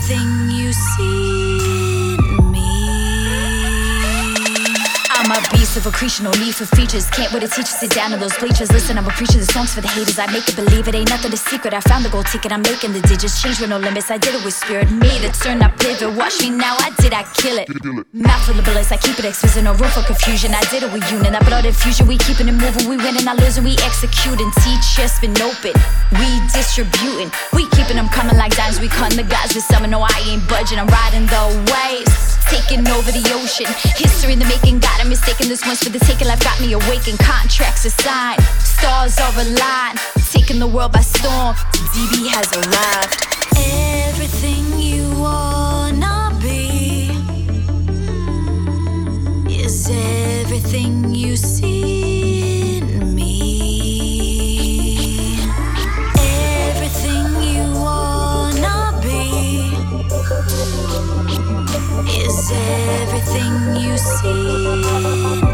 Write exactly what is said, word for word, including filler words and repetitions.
everything you see in me. I'm a beast of accretion, no need for features. Can't wait to teach you, sit down in those bleachers. Listen, I'm a preacher, the songs for the haters. I make it believe it ain't nothing a secret. I found the gold ticket, I'm making the digits. Change with no limits, I did it with spirit. Made a turn, I pivot, watch me now, I did, I kill it. Mouth full of bullets, I keep it explicit, no room for confusion. I did it with unit, that blood infusion. We keeping it moving, we winning, not losing, we executing. Teachers been open, we distributing. We keeping them coming like dimes, we cutting the guys with summer. No, I ain't budging, I'm riding the waves, taking over the ocean. History in the making, got him mistaken. This one's for the taking, life got me awakened. Contracts assigned, stars are aligned, taking the world by storm. D B has arrived. Everything you wanna be is everything you see in me. Everything you wanna be is everything you see.